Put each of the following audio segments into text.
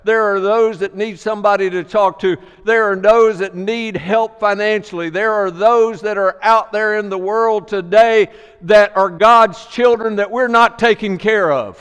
There are those that need somebody to talk to. There are those that need help financially. There are those that are out there in the world today that are God's children that we're not taking care of.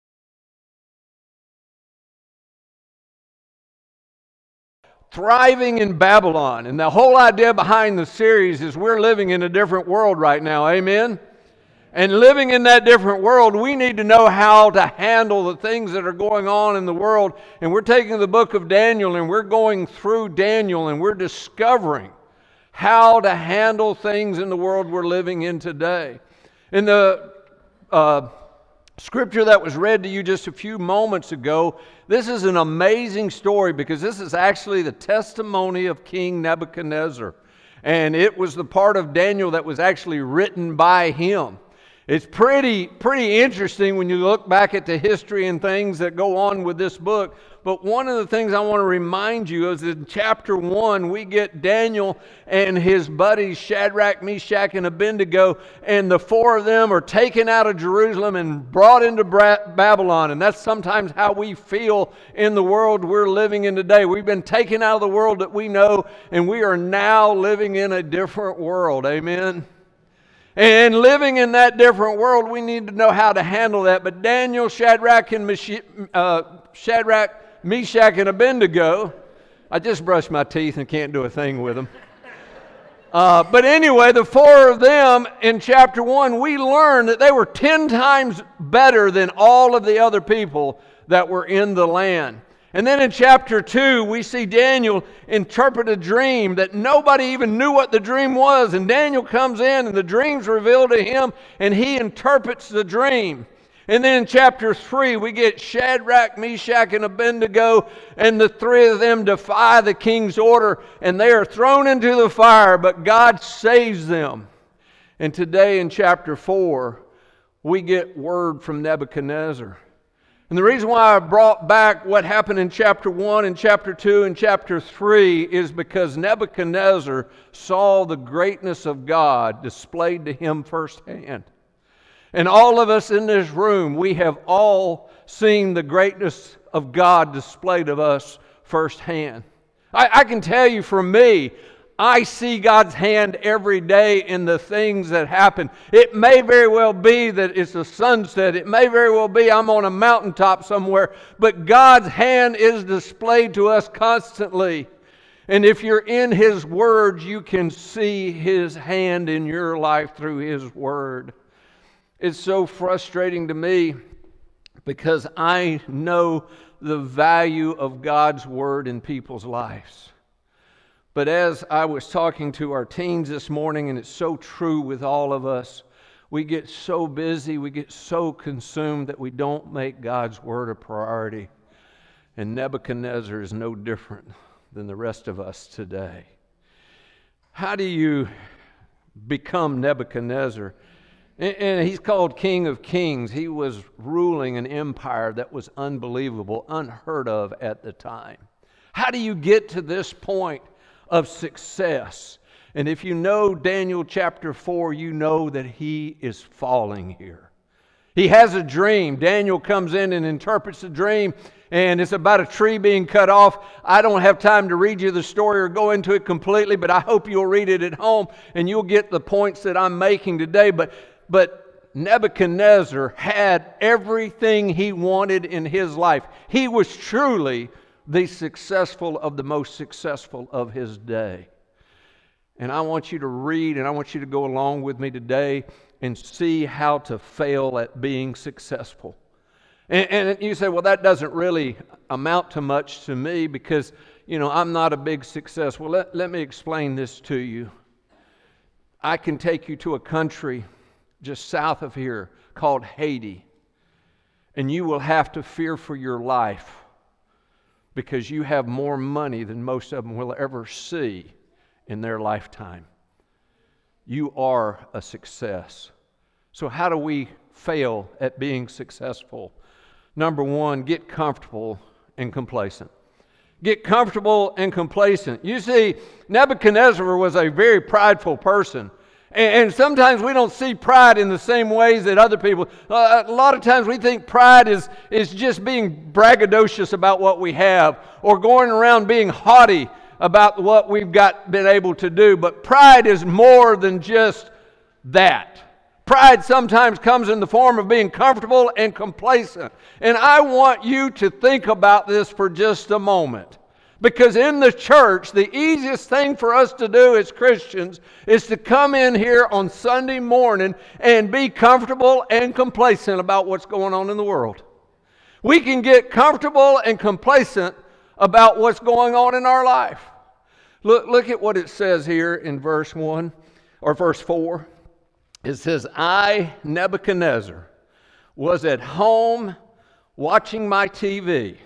Thriving in Babylon. And the whole idea behind the series is we're living in a different world right now. Amen? And living in that different world, we need to know how to handle the things that are going on in the world. And we're taking the book of Daniel and we're going through Daniel and we're discovering how to handle things in the world we're living in today. In the scripture that was read to you just a few moments ago, this is an amazing story because this is actually the testimony of King Nebuchadnezzar. And it was the part of Daniel that was actually written by him. It's pretty interesting when you look back at the history and things that go on with this book. But one of the things I want to remind you is in chapter 1, we get Daniel and his buddies Shadrach, Meshach, and Abednego, and the four of them are taken out of Jerusalem and brought into Babylon. And that's sometimes how we feel in the world we're living in today. We've been taken out of the world that we know, and we are now living in a different world. Amen? And living in that different world, we need to know how to handle that. But Daniel, Shadrach, Meshach, and Abednego, I just brushed my teeth and can't do a thing with them. But anyway, the four of them in chapter 1, we learn that they were 10 times better than all of the other people that were in the land. And then in chapter 2, we see Daniel interpret a dream that nobody even knew what the dream was. And Daniel comes in and the dream's revealed to him and he interprets the dream. And then in chapter 3, we get Shadrach, Meshach, and Abednego, and the three of them defy the king's order, and they are thrown into the fire, but God saves them. And today in chapter 4, we get word from Nebuchadnezzar. And the reason why I brought back what happened in chapter 1 and chapter 2 and chapter 3 is because Nebuchadnezzar saw the greatness of God displayed to him firsthand. And all of us in this room, we have all seen the greatness of God displayed of us firsthand. I can tell you for me, I see God's hand every day in the things that happen. It may very well be that it's a sunset. It may very well be I'm on a mountaintop somewhere. But God's hand is displayed to us constantly. And if you're in His Word, you can see His hand in your life through His Word. It's so frustrating to me because I know the value of God's Word in people's lives. But as I was talking to our teens this morning, and it's so true with all of us, we get so busy, we get so consumed that we don't make God's Word a priority. And Nebuchadnezzar is no different than the rest of us today. How do you become Nebuchadnezzar? And he's called King of Kings. He was ruling an empire that was unbelievable, unheard of at the time. How do you get to this point of success? And if you know Daniel chapter 4, you know that he is falling here. He has a dream. Daniel comes in and interprets the dream, and it's about a tree being cut off. I don't have time to read you the story or go into it completely, but I hope you'll read it at home and you'll get the points that I'm making today. But Nebuchadnezzar had everything he wanted in his life. He was truly the successful of the most successful of his day. And I want you to read, and I want you to go along with me today and see how to fail at being successful. And you say, well, that doesn't really amount to much to me because, I'm not a big success. Well, let me explain this to you. I can take you to a country just south of here called Haiti, and you will have to fear for your life because you have more money than most of them will ever see in their lifetime. You are a success. So how do we fail at being successful? Number one, get comfortable and complacent. Get comfortable and complacent. You see, Nebuchadnezzar was a very prideful person. And sometimes we don't see pride in the same ways that other people. A lot of times we think pride is just being braggadocious about what we have, or going around being haughty about what we've been able to do. But pride is more than just that. Pride sometimes comes in the form of being comfortable and complacent. And I want you to think about this for just a moment. Because in the church, the easiest thing for us to do as Christians is to come in here on Sunday morning and be comfortable and complacent about what's going on in the world. We can get comfortable and complacent about what's going on in our life. Look at what it says here in verse 1 or verse 4. It says, I, Nebuchadnezzar, was at home watching my TV,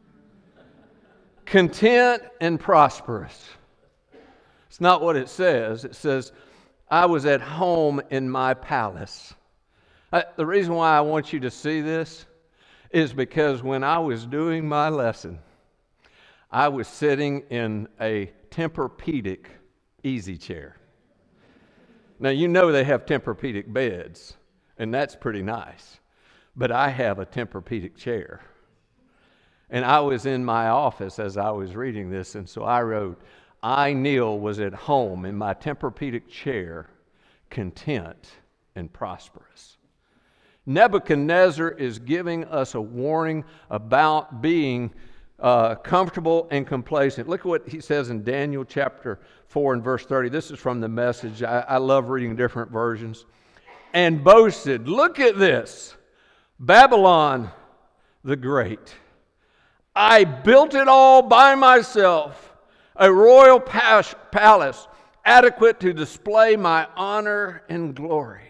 content and prosperous. It's not what it says. It says, I was at home in my palace. The reason why I want you to see this is because when I was doing my lesson, I was sitting in a Tempur-Pedic easy chair. Now, you know they have Tempur-Pedic beds, and that's pretty nice. But I have a Tempur-Pedic chair. And I was in my office as I was reading this, and so I wrote, I, Neil, was at home in my Tempur-Pedic chair, content and prosperous. Nebuchadnezzar is giving us a warning about being comfortable and complacent. Look at what he says in Daniel chapter 4 and verse 30. This is from the Message. I love reading different versions. And boasted, look at this, Babylon the Great. I built it all by myself, a royal palace adequate to display my honor and glory.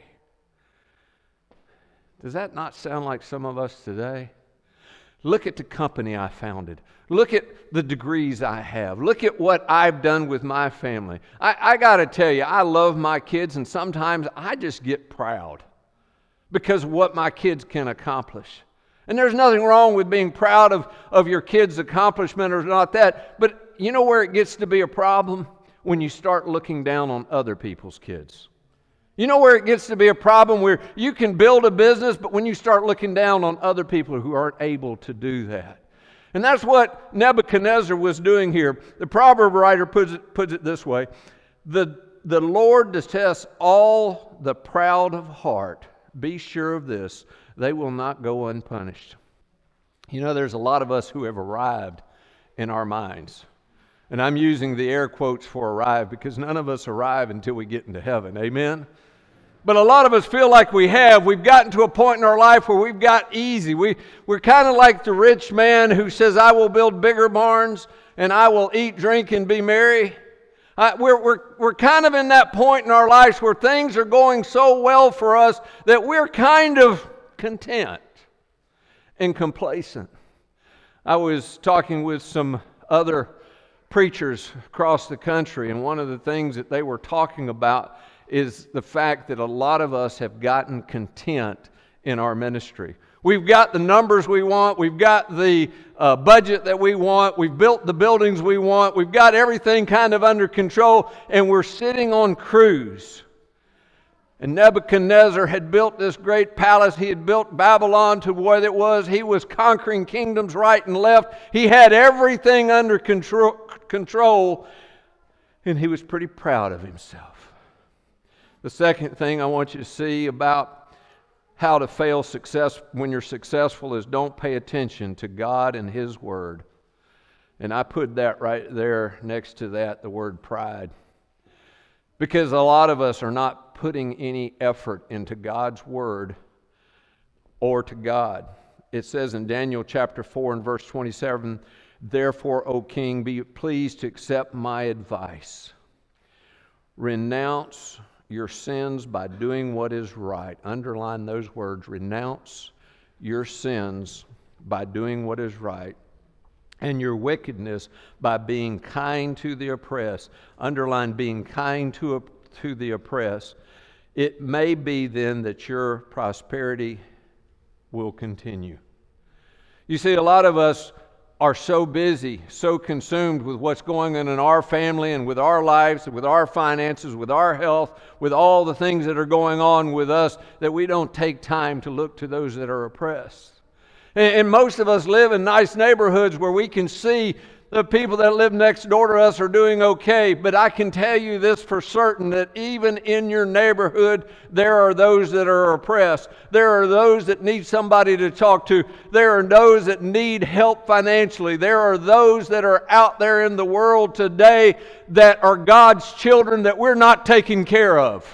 Does that not sound like some of us today? Look at the company I founded. Look at the degrees I have. Look at what I've done with my family. I got to tell you, I love my kids, and sometimes I just get proud because of what my kids can accomplish. And there's nothing wrong with being proud of your kids' accomplishment or not that. But you know where it gets to be a problem? When you start looking down on other people's kids. You know where it gets to be a problem? Where you can build a business, but when you start looking down on other people who aren't able to do that. And that's what Nebuchadnezzar was doing here. The proverb writer puts it this way. The Lord detests all the proud of heart. Be sure of this, they will not go unpunished. You know, there's a lot of us who have arrived in our minds. And I'm using the air quotes for arrive because none of us arrive until we get into heaven. Amen? But a lot of us feel like we've gotten to a point in our life where we've got easy. We're kind of like the rich man who says, I will build bigger barns and I will eat, drink, and be merry. We're kind of in that point in our lives where things are going so well for us that we're kind of content and complacent. I was talking with some other preachers across the country, and one of the things that they were talking about is the fact that a lot of us have gotten content in our ministry. We've got the numbers we want. We've got the budget that we want. We've built the buildings we want. We've got everything kind of under control, and we're sitting on cruise. And Nebuchadnezzar had built this great palace. He had built Babylon to where it was. He was conquering kingdoms right and left. He had everything under control, and he was pretty proud of himself. The second thing I want you to see about how to fail success when you're successful is don't pay attention to God and His Word. And I put that right there next to that, the word pride. Because a lot of us are not putting any effort into God's Word or to God. It says in Daniel chapter 4 and verse 27, therefore, O king, be pleased to accept my advice. Renounce your sins by doing what is right. Underline those words. Renounce your sins by doing what is right, and your wickedness by being kind to the oppressed. Underline being kind to the oppressed. It may be then that your prosperity will continue. You see, a lot of us are so busy, so consumed with what's going on in our family and with our lives, and with our finances, with our health, with all the things that are going on with us, that we don't take time to look to those that are oppressed. And most of us live in nice neighborhoods where we can see the people that live next door to us are doing okay, but I can tell you this for certain, that even in your neighborhood, there are those that are oppressed. There are those that need somebody to talk to. There are those that need help financially. There are those that are out there in the world today that are God's children that we're not taking care of.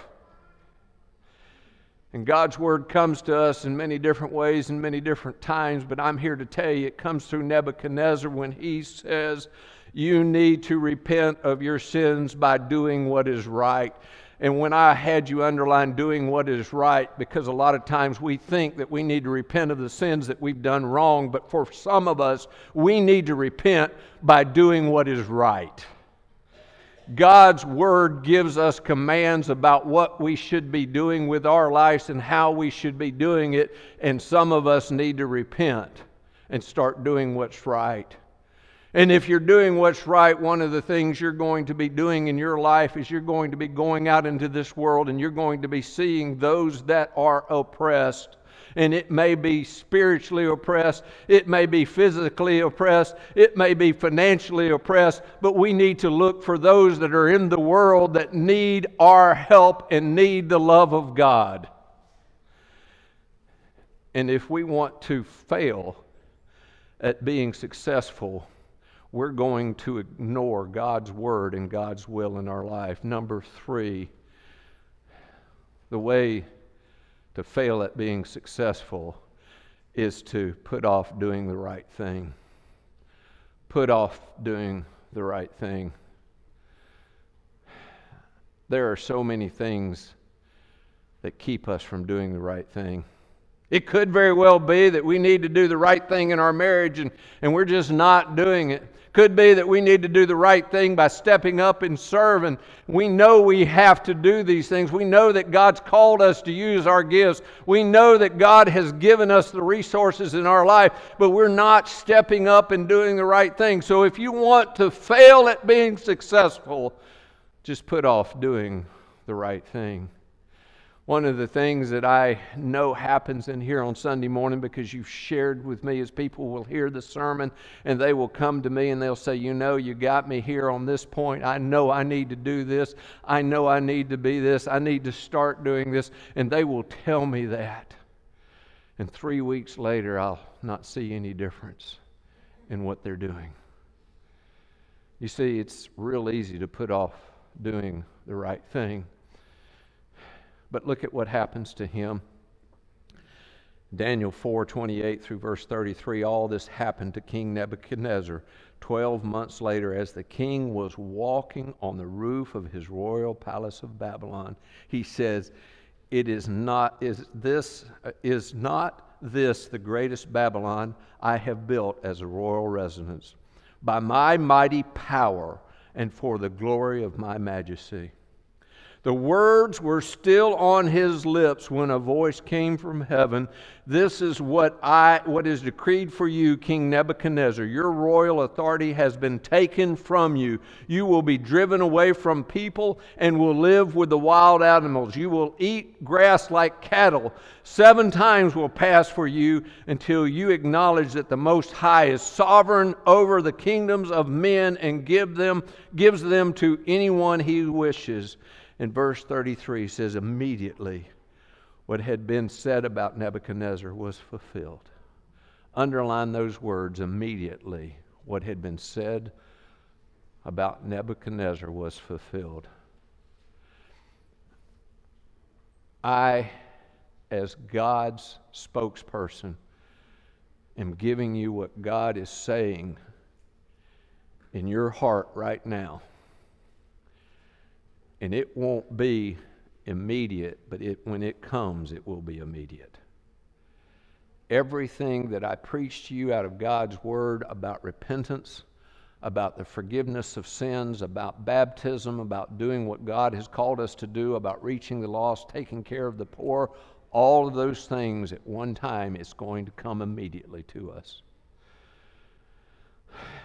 And God's Word comes to us in many different ways and many different times, but I'm here to tell you it comes through Nebuchadnezzar when he says, you need to repent of your sins by doing what is right. And when I had you underline doing what is right, because a lot of times we think that we need to repent of the sins that we've done wrong, but for some of us, we need to repent by doing what is right. God's Word gives us commands about what we should be doing with our lives and how we should be doing it, and some of us need to repent and start doing what's right. And if you're doing what's right, one of the things you're going to be doing in your life is you're going to be going out into this world and you're going to be seeing those that are oppressed. And it may be spiritually oppressed, it may be physically oppressed, it may be financially oppressed, but we need to look for those that are in the world that need our help and need the love of God. And if we want to fail at being successful, we're going to ignore God's Word and God's will in our life. Number 3, the way to fail at being successful is to put off doing the right thing. Put off doing the right thing. There are so many things that keep us from doing the right thing. It could very well be that we need to do the right thing in our marriage and we're just not doing it. Could be that we need to do the right thing by stepping up and serving. We know we have to do these things. We know that God's called us to use our gifts. We know that God has given us the resources in our life, but we're not stepping up and doing the right thing. So if you want to fail at being successful, just put off doing the right thing. One of the things that I know happens in here on Sunday morning, because you've shared with me, is people will hear the sermon and they will come to me and they'll say, you know, you got me here on this point. I know I need to do this. I know I need to be this. I need to start doing this. And they will tell me that. And 3 weeks later, I'll not see any difference in what they're doing. You see, it's real easy to put off doing the right thing. But look at what happens to him. Daniel 4:28 through verse 33, all this happened to King Nebuchadnezzar 12 months later as the king was walking on the roof of his royal palace of Babylon. He says, is not this the greatest Babylon I have built as a royal residence by my mighty power and for the glory of my majesty? The words were still on his lips when a voice came from heaven. This is what is decreed for you, King Nebuchadnezzar. Your royal authority has been taken from you. You will be driven away from people and will live with the wild animals. You will eat grass like cattle. 7 times will pass for you until you acknowledge that the Most High is sovereign over the kingdoms of men and gives them to anyone he wishes. And verse 33 says, immediately what had been said about Nebuchadnezzar was fulfilled. Underline those words, immediately what had been said about Nebuchadnezzar was fulfilled. I, as God's spokesperson, am giving you what God is saying in your heart right now. And it won't be immediate, but when it comes, it will be immediate. Everything that I preach to you out of God's Word about repentance, about the forgiveness of sins, about baptism, about doing what God has called us to do, about reaching the lost, taking care of the poor, all of those things at one time, it's going to come immediately to us.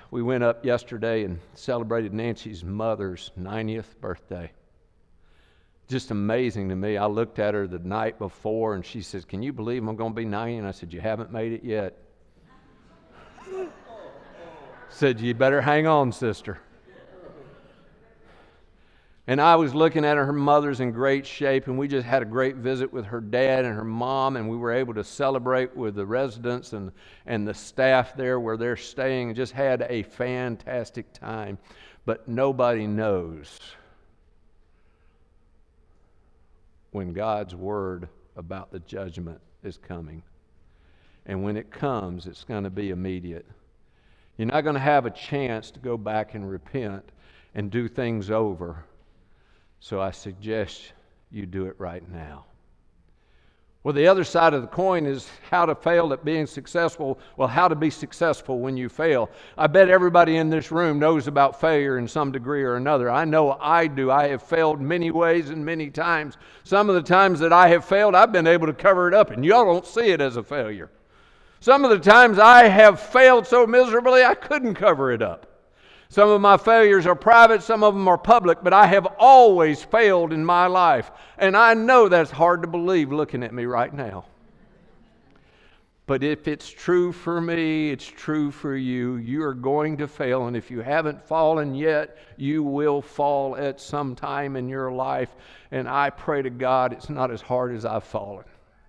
we went up yesterday and celebrated Nancy's mother's 90th birthday. Just amazing to me. I looked at her the night before and she says, "Can you believe I'm going to be 90?" And I said, "You haven't made it yet." Said, "You better hang on, sister." And I was looking at her mother's in great shape, and we just had a great visit with her dad and her mom, and we were able to celebrate with the residents and the staff there where they're staying, and just had a fantastic time. But nobody knows when God's word about the judgment is coming. And when it comes, it's going to be immediate. You're not going to have a chance to go back and repent and do things over. So I suggest you do it right now. Well, the other side of the coin is how to fail at being successful. Well, how to be successful when you fail. I bet everybody in this room knows about failure in some degree or another. I know I do. I have failed many ways and many times. Some of the times that I have failed, I've been able to cover it up, and y'all don't see it as a failure. Some of the times I have failed so miserably, I couldn't cover it up. Some of my failures are private, some of them are public, but I have always failed in my life. And I know that's hard to believe looking at me right now. But if it's true for me, it's true for you. You are going to fail, and if you haven't fallen yet, you will fall at some time in your life. And I pray to God it's not as hard as I've fallen.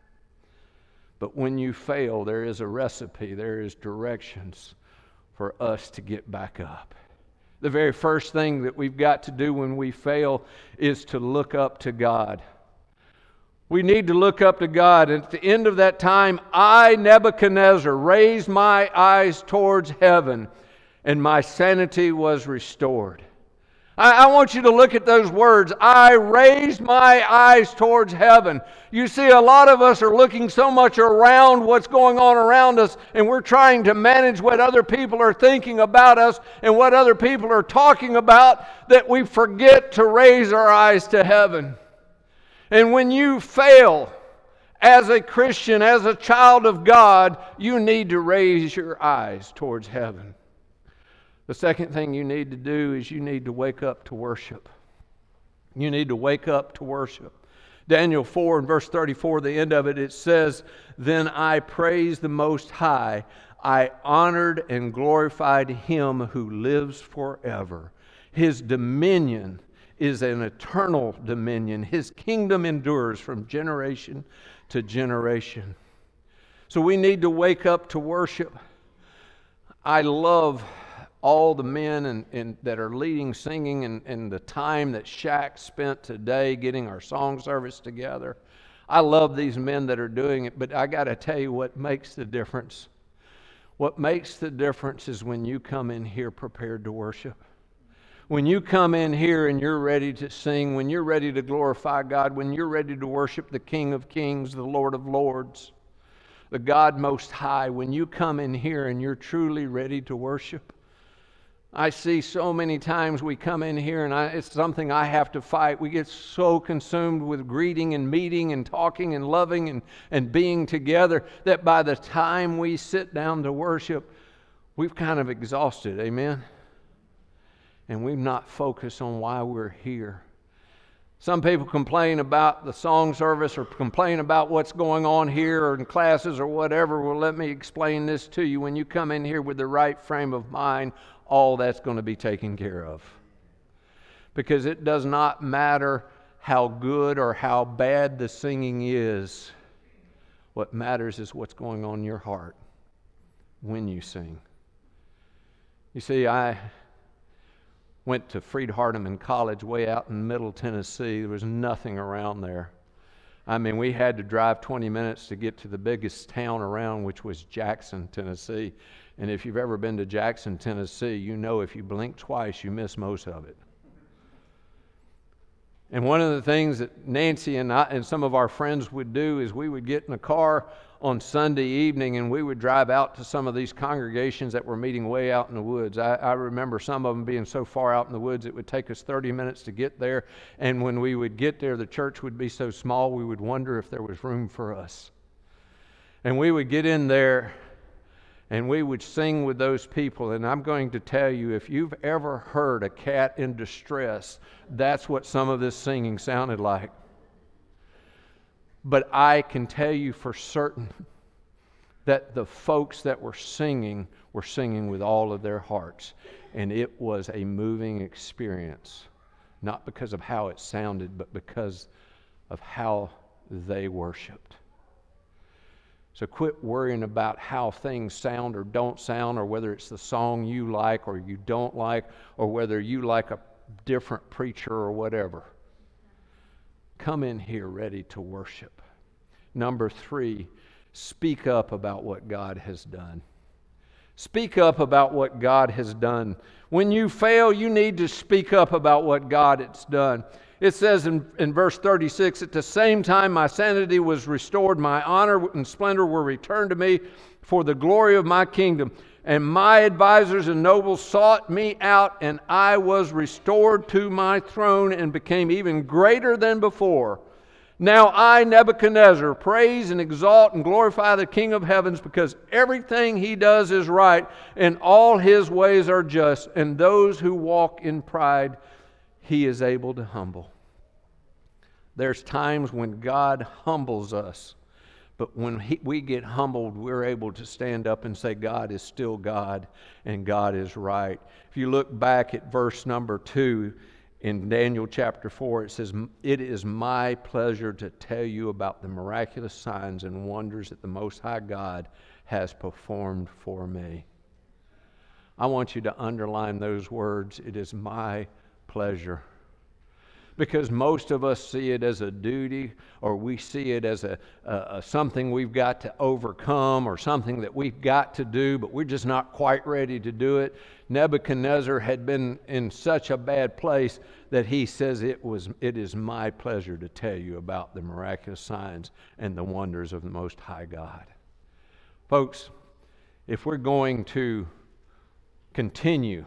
But when you fail, there is a recipe, there is directions for us to get back up. The very first thing that we've got to do when we fail is to look up to God. We need to look up to God. And at the end of that time, I, Nebuchadnezzar, raised my eyes towards heaven, and my sanity was restored. I want you to look at those words. I raised my eyes towards heaven. You see, a lot of us are looking so much around what's going on around us, and we're trying to manage what other people are thinking about us and what other people are talking about, that we forget to raise our eyes to heaven. And when you fail as a Christian, as a child of God, you need to raise your eyes towards heaven. The second thing you need to do is you need to wake up to worship. You need to wake up to worship. Daniel 4 and verse 34, the end of it, it says, "Then I praised the Most High. I honored and glorified Him who lives forever. His dominion is an eternal dominion. His kingdom endures from generation to generation." So we need to wake up to worship. I love all the men and that are leading singing and the time that Shaq spent today getting our song service together. I love these men that are doing it, but I got to tell you what makes the difference. What makes the difference is when you come in here prepared to worship. When you come in here and you're ready to sing, when you're ready to glorify God, when you're ready to worship the King of Kings, the Lord of Lords, the God Most High, when you come in here and you're truly ready to worship. I see so many times we come in here and it's something I have to fight. We get so consumed with greeting and meeting and talking and loving and being together that by the time we sit down to worship, we've kind of exhausted, amen? And we've not focused on why we're here. Some people complain about the song service or complain about what's going on here or in classes or whatever. Well, let me explain this to you. When you come in here with the right frame of mind, all that's going to be taken care of. Because it does not matter how good or how bad the singing is. What matters is what's going on in your heart when you sing. You see, I went to Freed-Hardeman College way out in Middle Tennessee. There was nothing around there. I mean, we had to drive 20 minutes to get to the biggest town around, which was Jackson, Tennessee. And if you've ever been to Jackson, Tennessee, you know if you blink twice, you miss most of it. And one of the things that Nancy and I and some of our friends would do is we would get in a car on Sunday evening and we would drive out to some of these congregations that were meeting way out in the woods. I remember some of them being so far out in the woods it would take us 30 minutes to get there. And when we would get there, the church would be so small we would wonder if there was room for us. And we would get in there And we would sing with those people. And I'm going to tell you, if you've ever heard a cat in distress, that's what some of this singing sounded like. But I can tell you for certain that the folks that were singing with all of their hearts. And it was a moving experience. Not because of how it sounded, but because of how they worshiped. So quit worrying about how things sound or don't sound, or whether it's the song you like or you don't like, or whether you like a different preacher or whatever. Come in here ready to worship. Number 3, speak up about what God has done. Speak up about what God has done. When you fail, you need to speak up about what God has done. It says in verse 36, at the same time my sanity was restored, my honor and splendor were returned to me for the glory of my kingdom. And my advisors and nobles sought me out, and I was restored to my throne and became even greater than before. Now I, Nebuchadnezzar, praise and exalt and glorify the King of heavens, because everything he does is right, and all his ways are just, and those who walk in pride he is able to humble. There's times when God humbles us, but when we get humbled, we're able to stand up and say, God is still God, and God is right. If you look back at verse number 2, in Daniel chapter 4, it says, it is my pleasure to tell you about the miraculous signs and wonders that the Most High God has performed for me. I want you to underline those words. It is my pleasure. Because most of us see it as a duty, or we see it as a something we've got to overcome, or something that we've got to do, but we're just not quite ready to do it. Nebuchadnezzar had been in such a bad place that he says, it is my pleasure to tell you about the miraculous signs and the wonders of the Most High God. Folks, if we're going to continue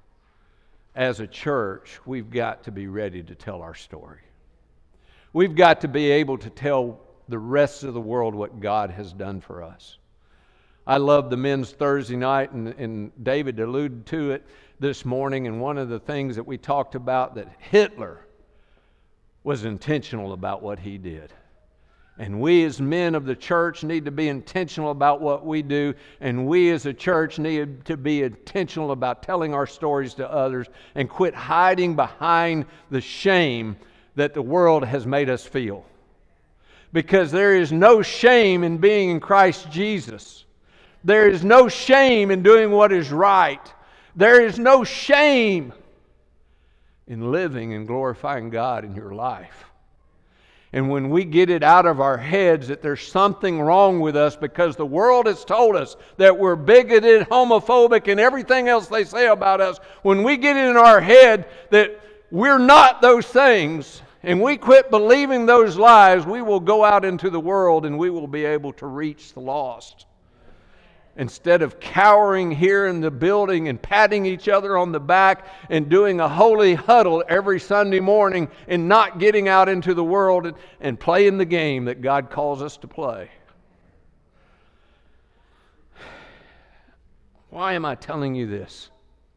as a church, we've got to be ready to tell our story. We've got to be able to tell the rest of the world what God has done for us. I love the men's Thursday night, and David alluded to it this morning, and one of the things that we talked about, that Hitler was intentional about what he did. And we as men of the church need to be intentional about what we do. And we as a church need to be intentional about telling our stories to others, and quit hiding behind the shame that the world has made us feel. Because there is no shame in being in Christ Jesus. There is no shame in doing what is right. There is no shame in living and glorifying God in your life. And when we get it out of our heads that there's something wrong with us because the world has told us that we're bigoted, homophobic, and everything else they say about us, when we get it in our head that we're not those things, and we quit believing those lies, we will go out into the world and we will be able to reach the lost. Instead of cowering here in the building and patting each other on the back and doing a holy huddle every Sunday morning and not getting out into the world and playing the game that God calls us to play. Why am I telling you this?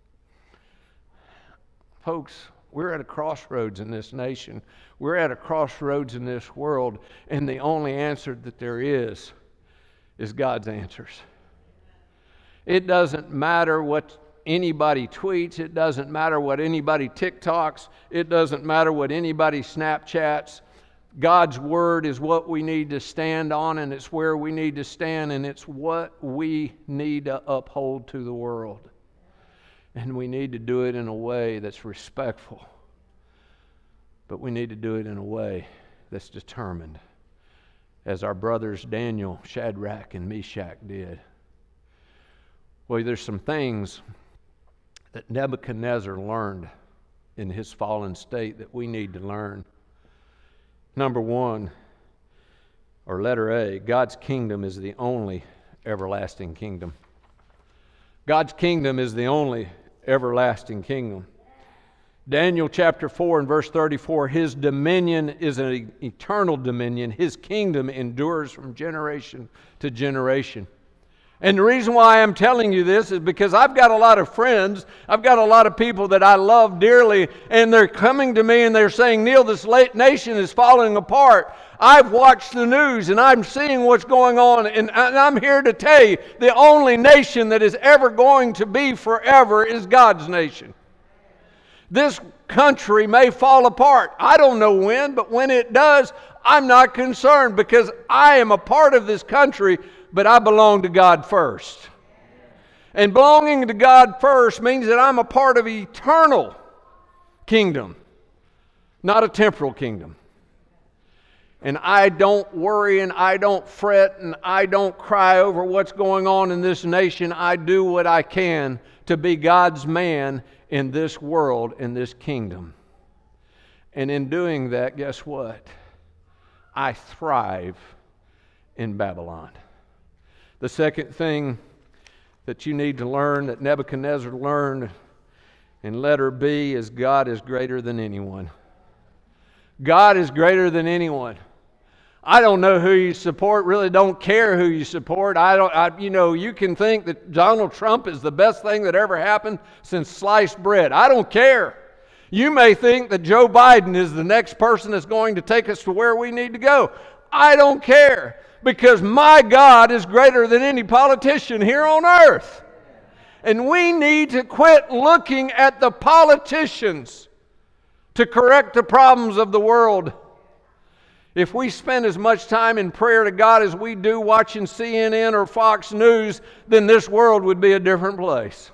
Folks, we're at a crossroads in this nation. We're at a crossroads in this world, and the only answer that there is God's answers. It doesn't matter what anybody tweets. It doesn't matter what anybody TikToks. It doesn't matter what anybody Snapchats. God's Word is what we need to stand on, and it's where we need to stand, and it's what we need to uphold to the world. And we need to do it in a way that's respectful. But we need to do it in a way that's determined, as our brothers Daniel, Shadrach, and Meshach did. Well, there's some things that Nebuchadnezzar learned in his fallen state that we need to learn. Number one, or letter A, God's kingdom is the only everlasting kingdom. God's kingdom is the only everlasting kingdom. Daniel chapter 4 and verse 34, His dominion is an eternal dominion. His kingdom endures from generation to generation. And the reason why I'm telling you this is because I've got a lot of friends, I've got a lot of people that I love dearly, and they're coming to me and they're saying, Neil, this nation is falling apart. I've watched the news and I'm seeing what's going on, and I'm here to tell you, the only nation that is ever going to be forever is God's nation. This country may fall apart. I don't know when, but when it does, I'm not concerned because I am a part of this country, but I belong to God first. And belonging to God first means that I'm a part of an eternal kingdom, not a temporal kingdom. And I don't worry and I don't fret and I don't cry over what's going on in this nation. I do what I can to be God's man in this world, in this kingdom. And in doing that, guess what? I thrive in Babylon. The second thing that you need to learn, that Nebuchadnezzar learned in letter B, is God is greater than anyone. God is greater than anyone. I don't know who you support, really don't care who you support. You can think that Donald Trump is the best thing that ever happened since sliced bread. I don't care. You may think that Joe Biden is the next person that's going to take us to where we need to go. I don't care, because my God is greater than any politician here on earth. And we need to quit looking at the politicians to correct the problems of the world. If we spend as much time in prayer to God as we do watching CNN or Fox News, then this world would be a different place.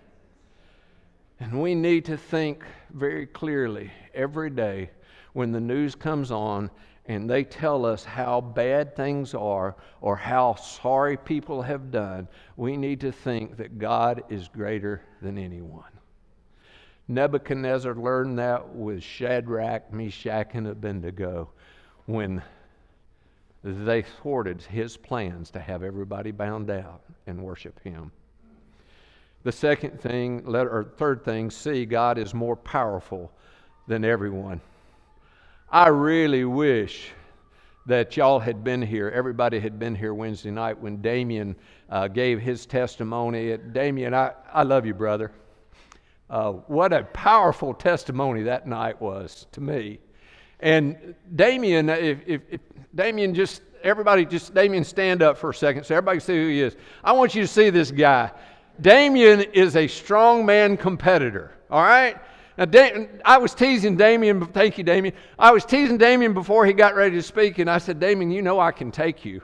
And we need to think very clearly every day when the news comes on and they tell us how bad things are or how sorry people have done. We need to think that God is greater than anyone. Nebuchadnezzar learned that with Shadrach, Meshach, and Abednego when they thwarted his plans to have everybody bound down and worship him. The third thing, C, God is more powerful than everyone. I really wish that y'all had been here, everybody had been here Wednesday night when Damien gave his testimony. Damien, I love you, brother. What a powerful testimony that night was to me. And Damien, if Damien Damien stand up for a second so everybody can see who he is. I want you to see this guy. Damien is a strongman competitor, all right? Now, I was teasing Damien, thank you, Damien. I was teasing Damien before he got ready to speak, and I said, Damien, you know I can take you.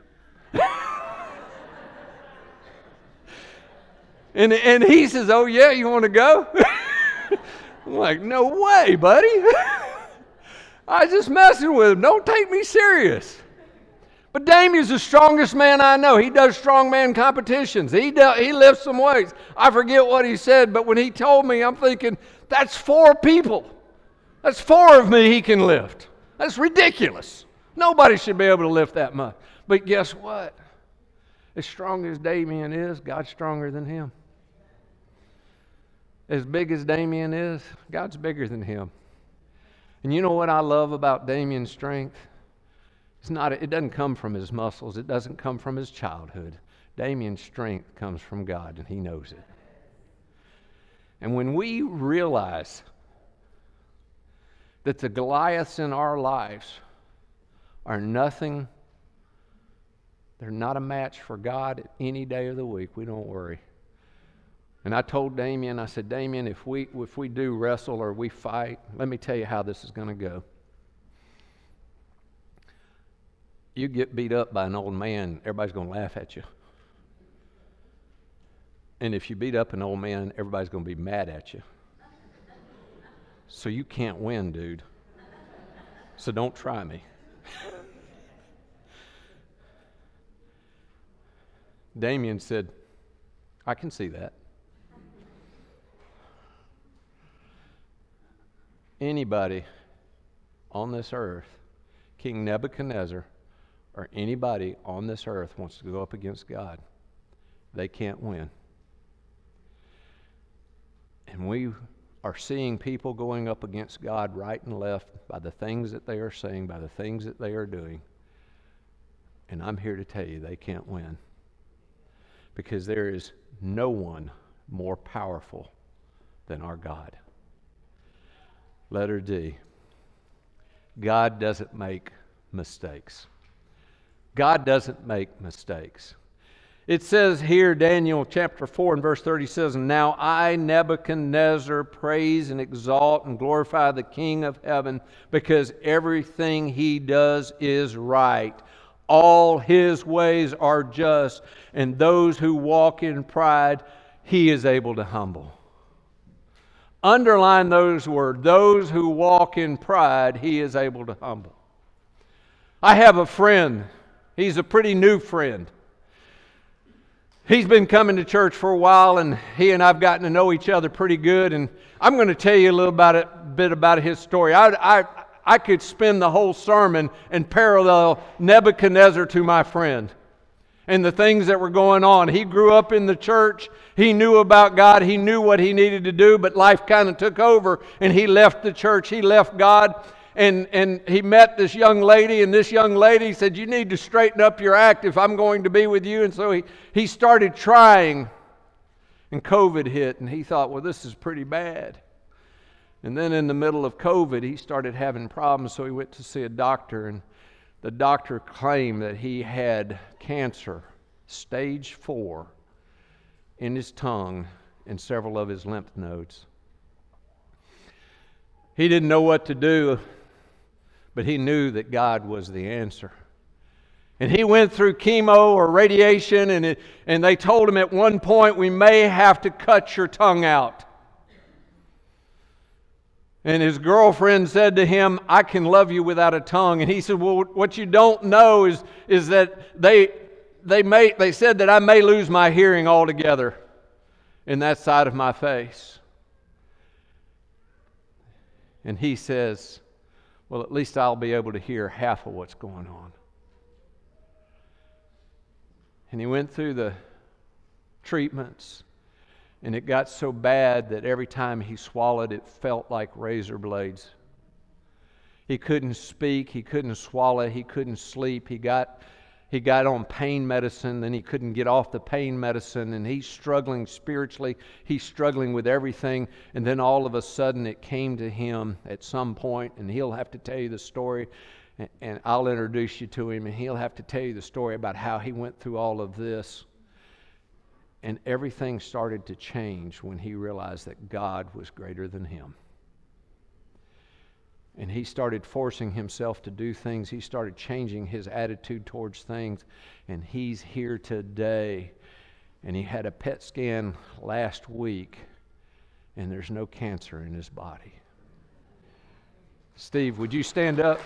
and he says, oh yeah, you want to go? I'm like, no way, buddy. I was just messing with him. Don't take me serious. But Damien's the strongest man I know. He does strongman competitions. He lifts some weights. I forget what he said, but when he told me, I'm thinking, that's 4 people. That's 4 of me he can lift. That's ridiculous. Nobody should be able to lift that much. But guess what? As strong as Damien is, God's stronger than him. As big as Damien is, God's bigger than him. And you know what I love about Damien's strength? It doesn't come from his muscles. It doesn't come from his childhood. Damien's strength comes from God, and he knows it. And when we realize that the Goliaths in our lives are nothing, they're not a match for God any day of the week, we don't worry. And I told Damien, I said, Damien, if we do wrestle or we fight, let me tell you how this is going to go. You get beat up by an old man, everybody's going to laugh at you. And if you beat up an old man, everybody's going to be mad at you. So you can't win, dude. So don't try me. Damien said, I can see that. Anybody on this earth, King Nebuchadnezzar, or anybody on this earth wants to go up against God, they can't win. And we are seeing people going up against God right and left by the things that they are saying, by the things that they are doing. And I'm here to tell you they can't win. because there is no one more powerful than our God. Letter D. God doesn't make mistakes. God doesn't make mistakes. It says here, Daniel chapter 4 and verse 30 says, "Now I, Nebuchadnezzar, praise and exalt and glorify the King of heaven, because everything he does is right. All his ways are just, and those who walk in pride, he is able to humble." Underline those words. Those who walk in pride, he is able to humble. I have a friend. He's a pretty new friend. He's been coming to church for a while, and he and I've gotten to know each other pretty good. And I'm going to tell you a little bit about his story. I could spend the whole sermon and parallel Nebuchadnezzar to my friend and the things that were going on. He grew up in the church. He knew about God. He knew what he needed to do, but life kind of took over, and he left the church. He left God, and he met this young lady, and this young lady said, "You need to straighten up your act if I'm going to be with you." And so he started trying, and COVID hit, and he thought, well, this is pretty bad. And then in the middle of COVID, he started having problems, so he went to see a doctor, and the doctor claimed that he had cancer, stage 4, in his tongue and several of his lymph nodes. He didn't know what to do, but he knew that God was the answer. And he went through chemo or radiation, and they told him at one point, "We may have to cut your tongue out." And his girlfriend said to him, "I can love you without a tongue." And he said, "Well, what you don't know is that they said that I may lose my hearing altogether in that side of my face." And he says, "Well, at least I'll be able to hear half of what's going on." And he went through the treatments, and it got so bad that every time he swallowed, it felt like razor blades. He couldn't speak, he couldn't swallow, he couldn't sleep. He got on pain medicine, then he couldn't get off the pain medicine, and he's struggling spiritually. He's struggling with everything, and then all of a sudden it came to him at some point, and he'll have to tell you the story, and I'll introduce you to him, and he'll have to tell you the story about how he went through all of this. And everything started to change when he realized that God was greater than him. And he started forcing himself to do things. He started changing his attitude towards things. And he's here today. And he had a PET scan last week, and there's no cancer in his body. Steve, would you stand up?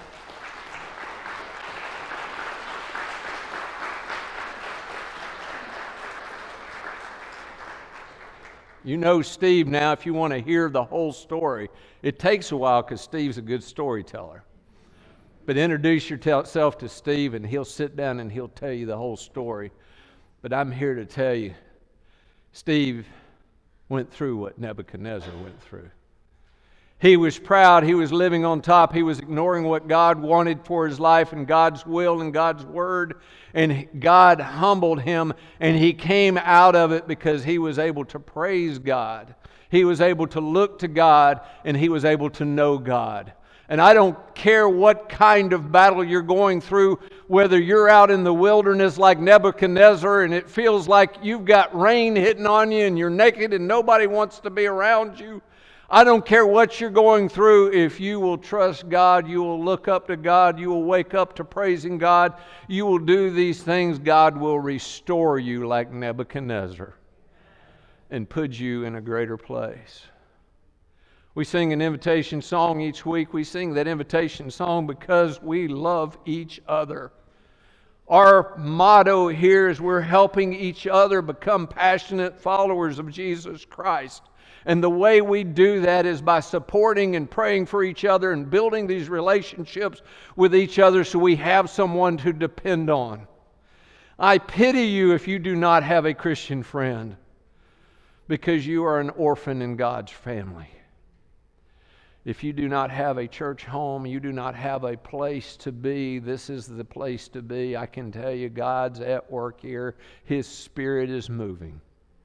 You know Steve now if you want to hear the whole story. It takes a while because Steve's a good storyteller. But introduce yourself to Steve, and he'll sit down and he'll tell you the whole story. But I'm here to tell you, Steve went through what Nebuchadnezzar went through. He was proud. He was living on top. He was ignoring what God wanted for his life and God's will and God's word. And God humbled him, and he came out of it because he was able to praise God. He was able to look to God, and he was able to know God. And I don't care what kind of battle you're going through, whether you're out in the wilderness like Nebuchadnezzar and it feels like you've got rain hitting on you and you're naked and nobody wants to be around you. I don't care what you're going through. If you will trust God, you will look up to God, you will wake up to praising God, you will do these things, God will restore you like Nebuchadnezzar and put you in a greater place. We sing an invitation song each week. We sing that invitation song because we love each other. Our motto here is we're helping each other become passionate followers of Jesus Christ. And the way we do that is by supporting and praying for each other and building these relationships with each other so we have someone to depend on. I pity you if you do not have a Christian friend, because you are an orphan in God's family. If you do not have a church home, you do not have a place to be, this is the place to be. I can tell you, God's at work here. His Spirit is moving.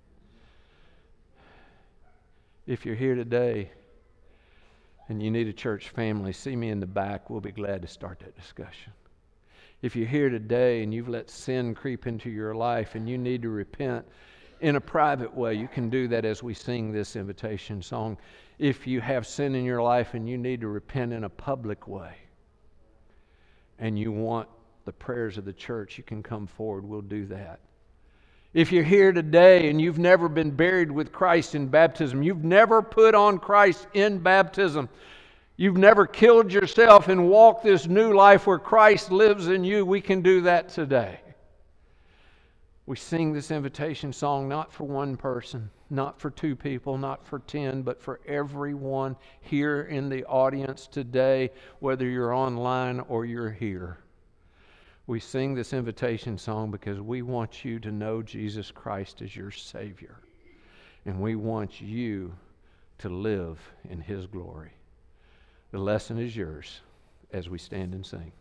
If you're here today and you need a church family, see me in the back. We'll be glad to start that discussion. If you're here today and you've let sin creep into your life and you need to repent in a private way, you can do that as we sing this invitation song. If you have sin in your life and you need to repent in a public way and you want the prayers of the church, you can come forward. We'll do that. If you're here today and you've never been buried with Christ in baptism, you've never put on Christ in baptism, you've never killed yourself and walked this new life where Christ lives in you, we can do that today. We sing this invitation song not for one person, not for two people, not for 10, but for everyone here in the audience today, whether you're online or you're here. We sing this invitation song because we want you to know Jesus Christ as your Savior. And we want you to live in His glory. The lesson is yours as we stand and sing.